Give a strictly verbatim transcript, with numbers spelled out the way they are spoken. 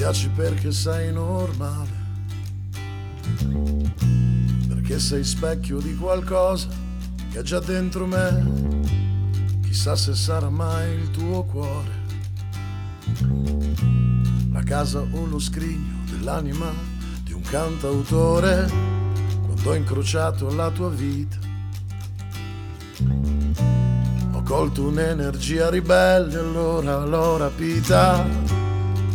piaci perché sei normale, perché sei specchio di qualcosa che è già dentro me. Chissà se sarà mai il tuo cuore, la casa o lo scrigno dell'anima di un cantautore. Quando ho incrociato la tua vita ho colto un'energia ribelle, allora l'ho rapita.